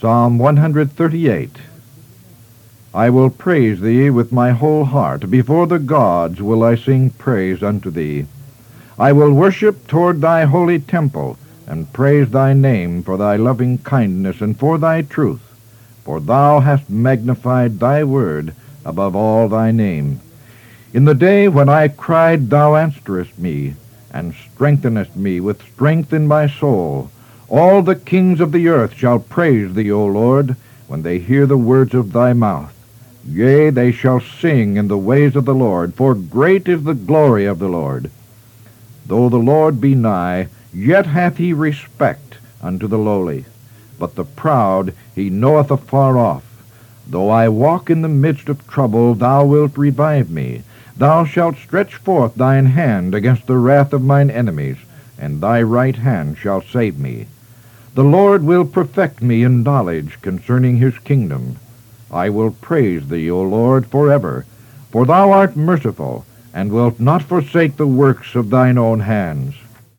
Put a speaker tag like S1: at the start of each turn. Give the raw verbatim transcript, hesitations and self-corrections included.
S1: Psalm one thirty-eight. I will praise thee with my whole heart. Before the gods will I sing praise unto thee. I will worship toward thy holy temple, and praise thy name for thy loving kindness and for thy truth. For thou hast magnified thy word above all thy name. In the day when I cried, thou answerest me, and strengthenest me with strength in my soul. All the kings of the earth shall praise thee, O Lord, when they hear the words of thy mouth. Yea, they shall sing in the ways of the Lord, for great is the glory of the Lord. Though the Lord be nigh, yet hath he respect unto the lowly, but the proud he knoweth afar off. Though I walk in the midst of trouble, thou wilt revive me. Thou shalt stretch forth thine hand against the wrath of mine enemies, and thy right hand shall save me. The Lord will perfect me in knowledge concerning his kingdom. I will praise thee, O Lord, forever, for thou art merciful, and wilt not forsake the works of thine own hands.